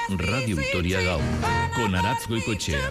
Radio Vitoria Gau, con Aratz Goicoechea.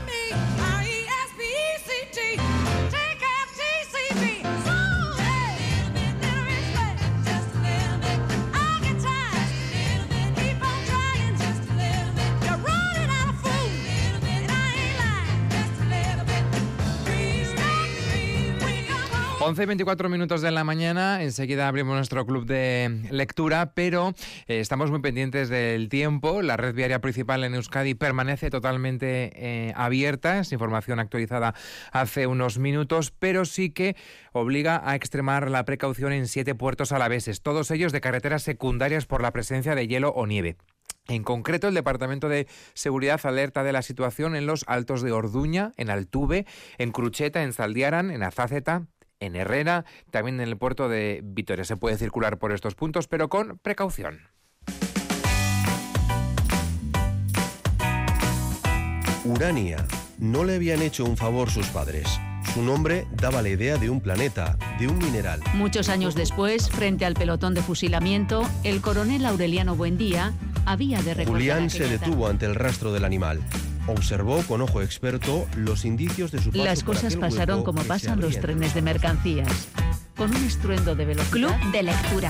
Once y 24 minutos de la mañana, enseguida abrimos nuestro club de lectura, pero estamos muy pendientes del tiempo. La red viaria principal en Euskadi permanece totalmente abierta, es información actualizada hace unos minutos, pero sí que obliga a extremar la precaución en 7 puertos alaveses, todos ellos de carreteras secundarias por la presencia de hielo o nieve. En concreto, el Departamento de Seguridad alerta de la situación en los Altos de Orduña, en Altuve, en Crucheta, en Zaldiaran, en Azáceta, en Herrera, también en el puerto de Vitoria. Se puede circular por estos puntos, pero con precaución. Urania. No le habían hecho un favor sus padres. Su nombre daba la idea de un planeta, de un mineral. Muchos años después, frente al pelotón de fusilamiento, el coronel Aureliano Buendía había de recordar. Julián se detuvo ante el rastro del animal. Observó con ojo experto los indicios de su paso. Las cosas pasaron como pasan los trenes de mercancías, con un estruendo de velocidad. Club de lectura.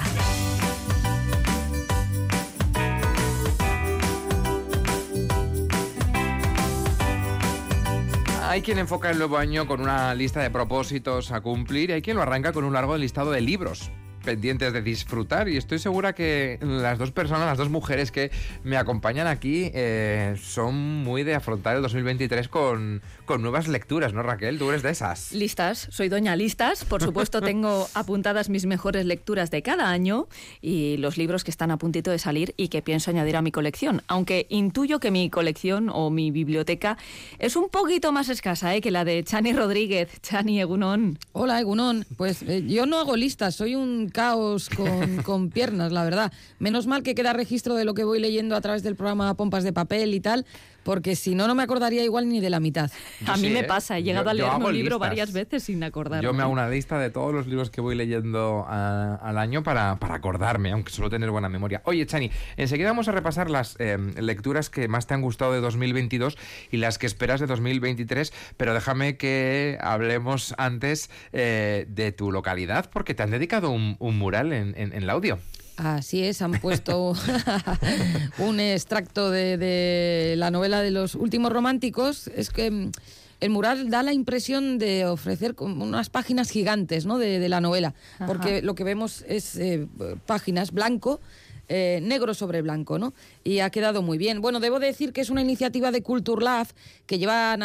Hay quien enfoca el nuevo año con una lista de propósitos a cumplir y hay quien lo arranca con un largo listado de libros pendientes de disfrutar, y estoy segura que las dos personas, las dos mujeres que me acompañan aquí son muy de afrontar el 2023 con nuevas lecturas, ¿no, Raquel? Tú eres de esas. Listas, soy doña Listas, por supuesto tengo apuntadas mis mejores lecturas de cada año y los libros que están a puntito de salir y que pienso añadir a mi colección, aunque intuyo que mi colección o mi biblioteca es un poquito más escasa que la de Chani Rodríguez. Chani, Egunon. Hola, Egunon. Pues yo no hago listas, soy un caos con piernas, la verdad. Menos mal que queda registro de lo que voy leyendo a través del programa Pompas de Papel y tal, porque si no, no me acordaría igual ni de la mitad. A mí me pasa, he llegado a leerme un libro varias veces sin acordarme. Yo me hago una lista de todos los libros que voy leyendo al año para acordarme, aunque suelo tener buena memoria. Oye, Chani, enseguida vamos a repasar las lecturas que más te han gustado de 2022 y las que esperas de 2023, pero déjame que hablemos antes de tu localidad, porque te han dedicado un mural en Laudio. Así es, han puesto un extracto de la novela de los últimos románticos. Es que el mural da la impresión de ofrecer unas páginas gigantes, ¿no?, de la novela. Ajá. Porque lo que vemos es páginas blanco, negro sobre blanco, ¿no? Y ha quedado muy bien. Bueno, debo decir que es una iniciativa de Kulturlab que llevan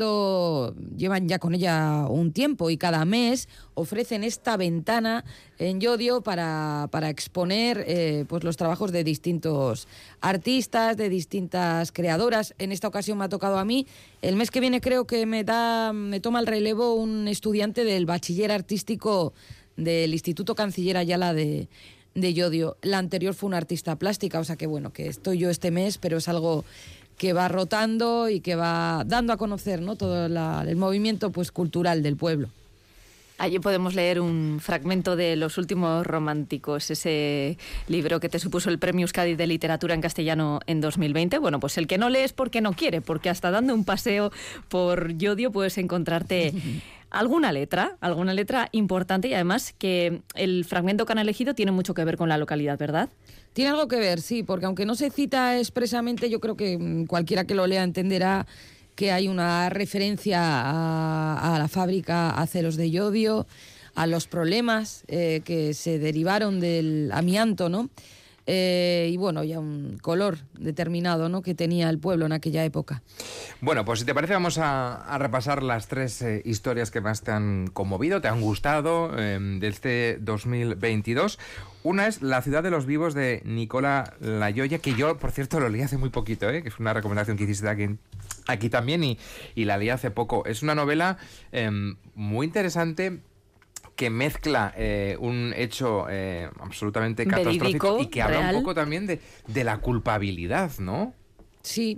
ya con ella un tiempo, y cada mes ofrecen esta ventana en Llodio para exponer pues los trabajos de distintos artistas, de distintas creadoras. En esta ocasión me ha tocado a mí. El mes que viene creo que me toma el relevo un estudiante del bachiller artístico del Instituto Canciller Ayala de Llodio. La anterior fue una artista plástica, o sea que bueno, que estoy yo este mes, pero es algo que va rotando y que va dando a conocer, ¿no?, todo el movimiento pues cultural del pueblo. Allí podemos leer un fragmento de Los últimos románticos, ese libro que te supuso el Premio Euskadi de Literatura en Castellano en 2020. Bueno, pues el que no lee es porque no quiere, porque hasta dando un paseo por Llodio puedes encontrarte alguna letra importante, y además que el fragmento que han elegido tiene mucho que ver con la localidad, ¿verdad? Tiene algo que ver, sí, porque aunque no se cita expresamente, yo creo que cualquiera que lo lea entenderá que hay una referencia a la fábrica Aceros de Llodio, a los problemas que se derivaron del amianto, ¿no? Y bueno, ya un color determinado, ¿no?, que tenía el pueblo en aquella época. Bueno, pues si te parece vamos a repasar las 3 historias que más te han conmovido, te han gustado de este 2022. Una es La ciudad de los vivos de Nicola Layoya, que yo, por cierto, lo leí hace muy poquito, que es una recomendación que hiciste aquí también y la leí hace poco. Es una novela muy interesante que mezcla un hecho absolutamente catastrófico y que habla real, un poco también de la culpabilidad, ¿no? Sí,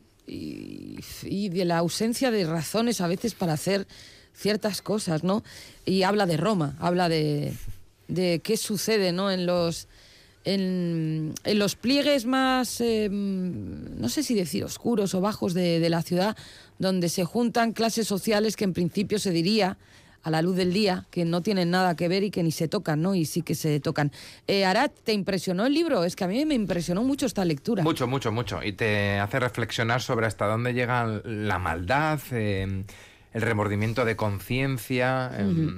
y de la ausencia de razones a veces para hacer ciertas cosas, ¿no? Y habla de Roma, habla de qué sucede, ¿no?, en en los pliegues más, no sé si decir oscuros o bajos de la ciudad, donde se juntan clases sociales que en principio se diría, a la luz del día, que no tienen nada que ver y que ni se tocan, ¿no? Y sí que se tocan. Arat, ¿te impresionó el libro? Es que a mí me impresionó mucho esta lectura. Mucho, mucho, mucho. Y te hace reflexionar sobre hasta dónde llega la maldad, el remordimiento de conciencia.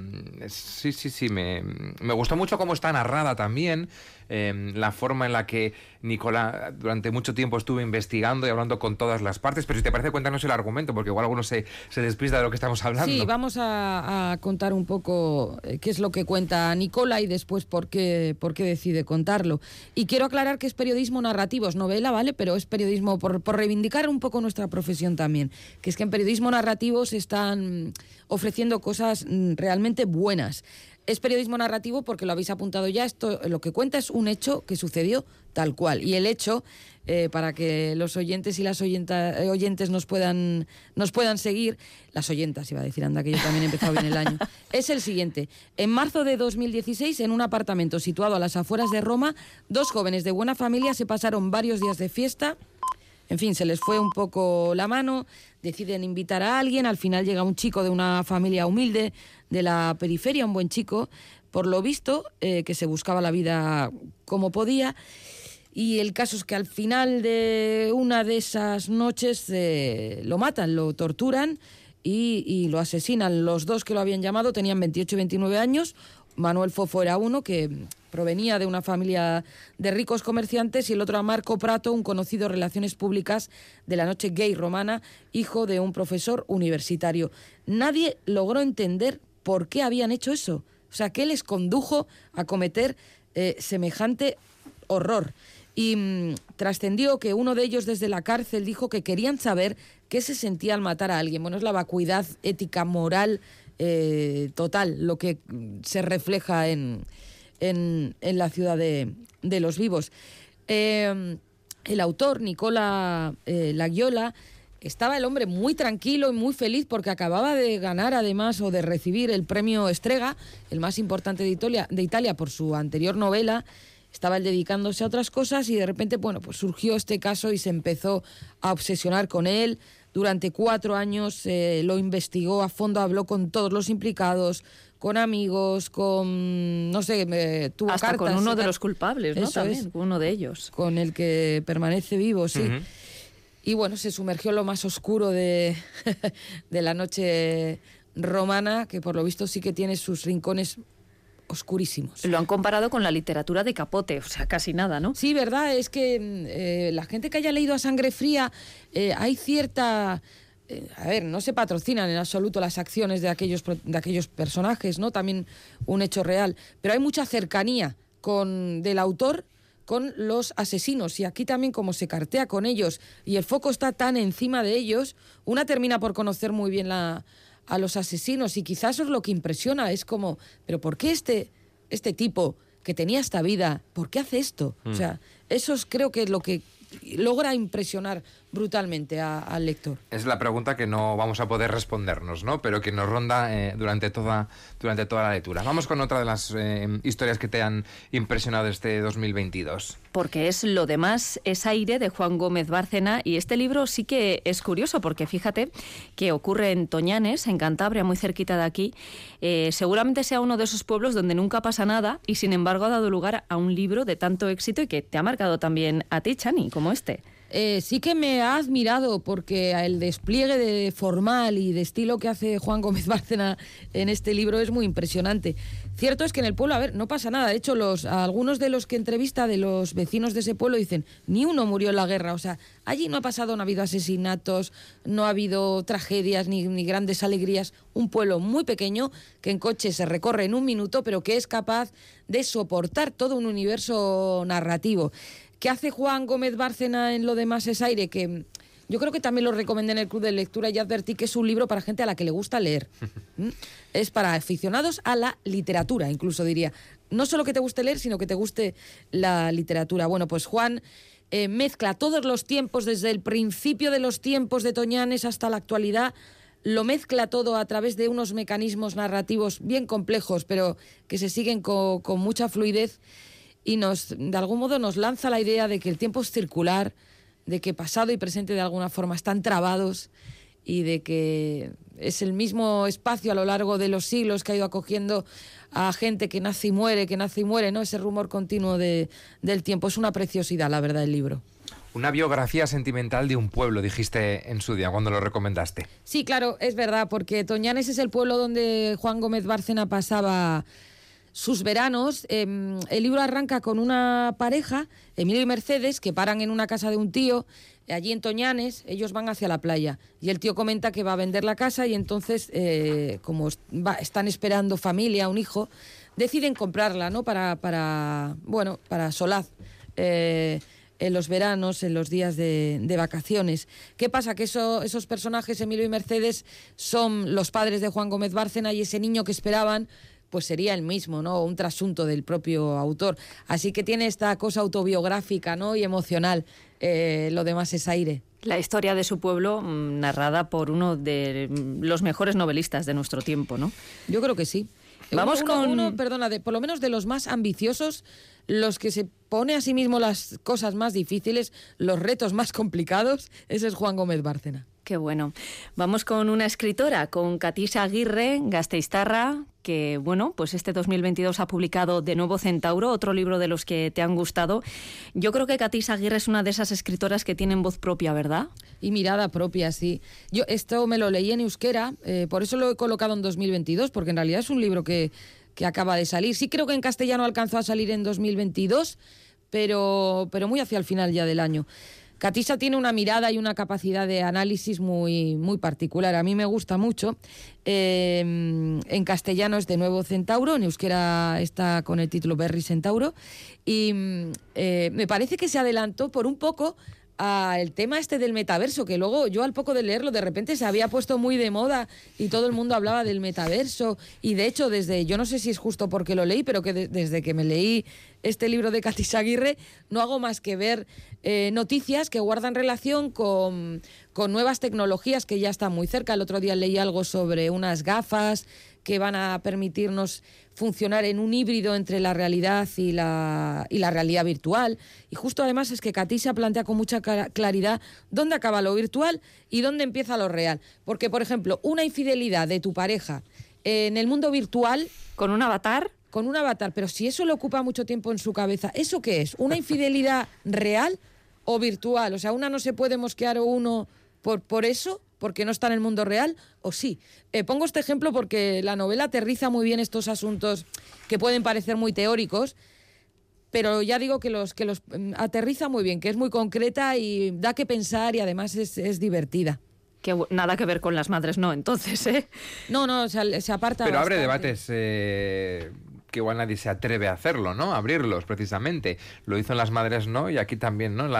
Sí. Me gustó mucho cómo está narrada también. La forma en la que Nicola durante mucho tiempo estuvo investigando y hablando con todas las partes, pero si te parece, cuéntanos el argumento, porque igual alguno se despista de lo que estamos hablando. Sí, vamos a contar un poco qué es lo que cuenta Nicola y después por qué decide contarlo. Y quiero aclarar que es periodismo narrativo, es novela, ¿vale? Pero es periodismo por reivindicar un poco nuestra profesión también, que es que en periodismo narrativo se están ofreciendo cosas realmente buenas. Es periodismo narrativo porque lo habéis apuntado ya, esto lo que cuenta es un hecho que sucedió tal cual. Y el hecho, para que los oyentes y las oyentes nos puedan seguir, las oyentas iba a decir, anda que yo también he empezado bien el año, es el siguiente. En marzo de 2016, en un apartamento situado a las afueras de Roma, 2 jóvenes de buena familia se pasaron varios días de fiesta. En fin, se les fue un poco la mano, deciden invitar a alguien, al final llega un chico de una familia humilde de la periferia, un buen chico, por lo visto, que se buscaba la vida como podía, y el caso es que al final de una de esas noches lo matan, lo torturan y lo asesinan. Los 2 que lo habían llamado tenían 28 y 29 años, Manuel Fofo era uno que provenía de una familia de ricos comerciantes y el otro a Marco Prato, un conocido de relaciones públicas de la noche gay romana, hijo de un profesor universitario. Nadie logró entender por qué habían hecho eso. O sea, ¿qué les condujo a cometer semejante horror? Y trascendió que uno de ellos desde la cárcel dijo que querían saber qué se sentía al matar a alguien. Bueno, es la vacuidad ética, moral, total, lo que se refleja en la ciudad de los vivos. El autor, Nicola Laghiola, estaba el hombre muy tranquilo y muy feliz porque acababa de ganar además o de recibir el premio Strega, el más importante de Italia por su anterior novela. Estaba él dedicándose a otras cosas y de repente, bueno, pues surgió este caso y se empezó a obsesionar con él. Durante 4 años lo investigó a fondo, habló con todos los implicados, con amigos, con, no sé, tuvo hasta cartas. Con uno de los culpables, ¿no? Eso También, es, uno de ellos. Con el que permanece vivo, sí. Y bueno, se sumergió en lo más oscuro de la noche romana, que por lo visto sí que tiene sus rincones oscurísimos. Lo han comparado con la literatura de Capote, o sea, casi nada, ¿no? Sí, verdad, es que la gente que haya leído A Sangre Fría, hay cierta... a ver, no se patrocinan en absoluto las acciones de aquellos personajes, ¿no? También un hecho real, pero hay mucha cercanía del autor con los asesinos, y aquí también como se cartea con ellos y el foco está tan encima de ellos, una termina por conocer muy bien a los asesinos, y quizás eso es lo que impresiona, es como, pero ¿por qué este tipo que tenía esta vida, por qué hace esto? O sea, eso creo que es lo que logra impresionar brutalmente al lector. Es la pregunta que no vamos a poder respondernos, ¿no? Pero que nos ronda durante toda la lectura. Vamos con otra de las historias que te han impresionado este 2022. Porque es Lo demás es aire, de Juan Gómez Bárcena, y este libro sí que es curioso porque fíjate que ocurre en Toñanes, en Cantabria, muy cerquita de aquí. Seguramente sea uno de esos pueblos donde nunca pasa nada y sin embargo ha dado lugar a un libro de tanto éxito y que te ha marcado también a ti, Chani, como este. Sí que me ha admirado porque el despliegue de formal y de estilo que hace Juan Gómez Bárcena en este libro es muy impresionante. Cierto es que en el pueblo, a ver, no pasa nada. De hecho, algunos de los que entrevista, de los vecinos de ese pueblo, dicen, ni uno murió en la guerra. O sea, allí no ha habido asesinatos, no ha habido tragedias ni grandes alegrías. Un pueblo muy pequeño que en coche se recorre en 1 minuto, pero que es capaz de soportar todo un universo narrativo. ¿Qué hace Juan Gómez Bárcena en Lo demás es aire? Que yo creo que también lo recomendé en el Club de Lectura y advertí que es un libro para gente a la que le gusta leer. Es para aficionados a la literatura, incluso diría. No solo que te guste leer, sino que te guste la literatura. Bueno, pues Juan mezcla todos los tiempos, desde el principio de los tiempos de Toñanes hasta la actualidad, lo mezcla todo a través de unos mecanismos narrativos bien complejos, pero que se siguen con mucha fluidez. y de algún modo nos lanza la idea de que el tiempo es circular, de que pasado y presente de alguna forma están trabados y de que es el mismo espacio a lo largo de los siglos que ha ido acogiendo a gente que nace y muere, ¿no? Ese rumor continuo del tiempo. Es una preciosidad, la verdad, el libro. Una biografía sentimental de un pueblo, dijiste en su día, cuando lo recomendaste. Sí, claro, es verdad, porque Toñanes es el pueblo donde Juan Gómez Bárcena pasaba sus veranos. El libro arranca con una pareja, Emilio y Mercedes, que paran en una casa de un tío, allí en Toñanes. Ellos van hacia la playa y el tío comenta que va a vender la casa y entonces, como están esperando familia, un hijo, deciden comprarla, ¿no? Para solaz. En los veranos, en los días de vacaciones. ¿Qué pasa? Que esos personajes, Emilio y Mercedes, son los padres de Juan Gómez Bárcena y ese niño que esperaban pues sería el mismo, ¿no? Un trasunto del propio autor. Así que tiene esta cosa autobiográfica, ¿no? Y emocional. Lo demás es aire. La historia de su pueblo narrada por uno de los mejores novelistas de nuestro tiempo, ¿no? Yo creo que sí. Vamos por lo menos de los más ambiciosos, los que se pone a sí mismo las cosas más difíciles, los retos más complicados, ese es Juan Gómez Bárcena. Qué bueno. Vamos con una escritora, con Katisa Aguirre, gasteiztarra, que, bueno, pues este 2022 ha publicado De Nuevo Centauro, otro libro de los que te han gustado. Yo creo que Katisa Aguirre es una de esas escritoras que tienen voz propia, ¿verdad? Y mirada propia, sí. Yo esto me lo leí en euskera, por eso lo he colocado en 2022, porque en realidad es un libro que acaba de salir. Sí creo que en castellano alcanzó a salir en 2022, pero muy hacia el final ya del año. Katisa tiene una mirada y una capacidad de análisis muy, muy particular. A mí me gusta mucho. En castellano es De Nuevo Centauro, en euskera está con el título Berri Centauro. Y me parece que se adelantó por un poco al tema este del metaverso, que luego yo al poco de leerlo de repente se había puesto muy de moda y todo el mundo hablaba del metaverso. Y de hecho, yo no sé si es justo porque lo leí, pero que desde que me leí este libro de Katisa Aguirre no hago más que ver noticias que guardan relación con nuevas tecnologías que ya están muy cerca. El otro día leí algo sobre unas gafas que van a permitirnos funcionar en un híbrido entre la realidad y la realidad virtual. Y justo además es que Katisa plantea con mucha claridad dónde acaba lo virtual y dónde empieza lo real. Porque, por ejemplo, una infidelidad de tu pareja en el mundo virtual... ¿Con un avatar? Con un avatar, pero si eso le ocupa mucho tiempo en su cabeza, ¿eso qué es? ¿Una infidelidad real o virtual? O sea, una no se puede mosquear o uno por eso, porque no está en el mundo real, o sí. Pongo este ejemplo porque la novela aterriza muy bien estos asuntos que pueden parecer muy teóricos, pero ya digo que los aterriza muy bien, que es muy concreta y da que pensar y además es divertida. Que nada que ver con las madres, no, entonces, ¿eh? No, o sea, se aparta pero bastante. Abre debates que igual nadie se atreve a hacerlo, ¿no? Abrirlos, precisamente. Lo hizo en Las Madres, ¿no? Y aquí también, ¿no?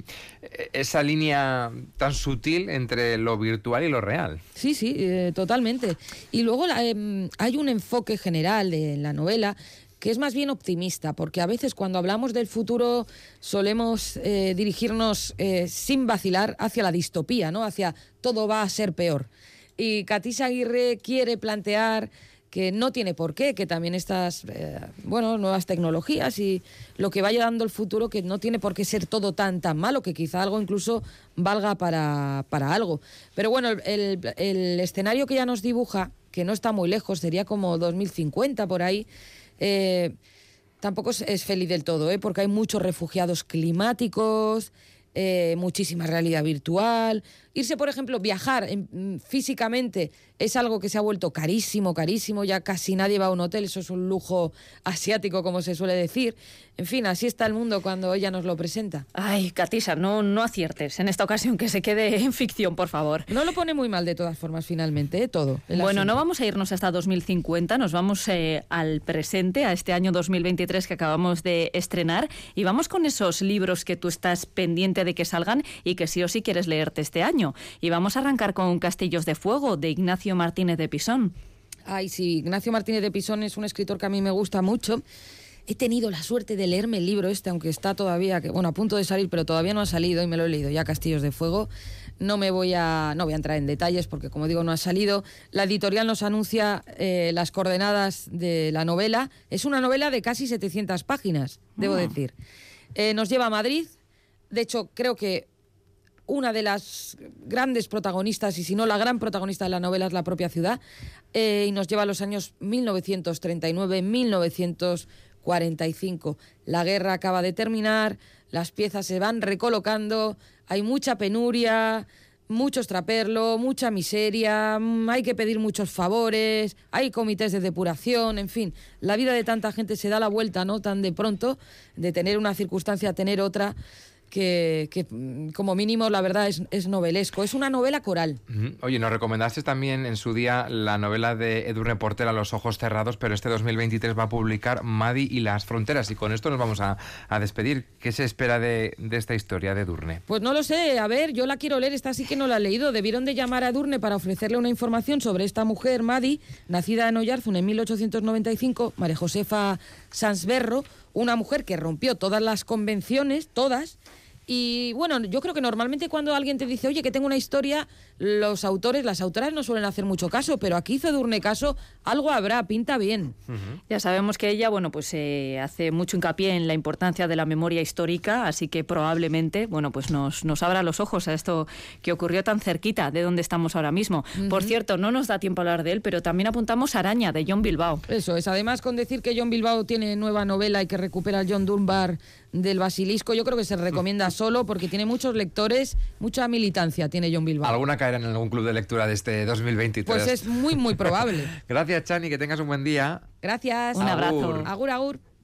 Esa línea tan sutil entre lo virtual y lo real. Sí, totalmente. Y luego hay un enfoque general de la novela que es más bien optimista, porque a veces cuando hablamos del futuro solemos dirigirnos sin vacilar hacia la distopía, ¿no? Hacia todo va a ser peor. Y Katisa Aguirre quiere plantear que no tiene por qué, que también estas nuevas tecnologías y lo que vaya dando el futuro, que no tiene por qué ser todo tan malo, que quizá algo incluso valga para algo. Pero bueno, el escenario que ella nos dibuja, que no está muy lejos, sería como 2050 por ahí, tampoco es feliz del todo, porque hay muchos refugiados climáticos, muchísima realidad virtual. Irse, por ejemplo, viajar físicamente es algo que se ha vuelto carísimo, ya casi nadie va a un hotel, eso es un lujo asiático, como se suele decir. En fin, así está el mundo cuando ella nos lo presenta. Ay, Katisa, no aciertes en esta ocasión, que se quede en ficción, por favor. No lo pone muy mal de todas formas finalmente, todo. Bueno, asunto. no vamos a irnos hasta 2050, nos vamos al presente, a este año 2023 que acabamos de estrenar, y vamos con esos libros que tú estás pendiente de que salgan y que sí o sí quieres leerte este año. Y vamos a arrancar con Castillos de Fuego, de Ignacio Martínez de Pisón. Ay, sí, Ignacio Martínez de Pisón es un escritor que a mí me gusta mucho. He tenido la suerte de leerme el libro aunque está todavía, a punto de salir, pero todavía no ha salido y me lo he leído ya, Castillos de Fuego. no voy a entrar en detalles porque, como digo, no ha salido. La editorial nos anuncia las coordenadas de la novela. Es una novela de casi 700 páginas, debo decir. Nos lleva a Madrid. De hecho, creo que una de las grandes protagonistas, y si no la gran protagonista de la novela, es la propia ciudad. Y nos lleva a los años 1939-1945. La guerra acaba de terminar, las piezas se van recolocando, hay mucha penuria, mucho extraperlo, mucha miseria, hay que pedir muchos favores, hay comités de depuración, en fin, la vida de tanta gente se da la vuelta, ¿no?, tan de pronto, de tener una circunstancia a tener otra, que como mínimo la verdad es novelesco, es una novela coral. Oye, nos recomendaste también en su día la novela de Edurne Porter, A los ojos cerrados, pero este 2023 va a publicar Madi y las fronteras, y con esto nos vamos a despedir. ¿Qué se espera de esta historia de Edurne? Pues no lo sé, a ver, yo la quiero leer, esta sí que no la he leído. Debieron de llamar a Edurne para ofrecerle una información sobre esta mujer, Madi, nacida en Oyarzun en 1895, María Josefa Sansberro, una mujer que rompió todas las convenciones, todas. Y bueno, yo creo que normalmente cuando alguien te dice, oye, que tengo una historia, los autores, las autoras no suelen hacer mucho caso, pero aquí hizo Edurne caso, algo habrá, pinta bien. Ya sabemos que ella, bueno, pues hace mucho hincapié en la importancia de la memoria histórica, así que probablemente, bueno, pues nos abra los ojos a esto que ocurrió tan cerquita de donde estamos ahora mismo. Por cierto, no nos da tiempo a hablar de él, pero también apuntamos Araña, de John Bilbao. Eso es, además con decir que John Bilbao tiene nueva novela y que recupera al John Dunbar del Basilisco, yo creo que se recomienda solo porque tiene muchos lectores, mucha militancia tiene John Bilbao. ¿Alguna caerá en algún club de lectura de este 2023? Pues es muy, muy probable. Gracias, Chani, que tengas un buen día. Gracias. Un abrazo. Agur, agur.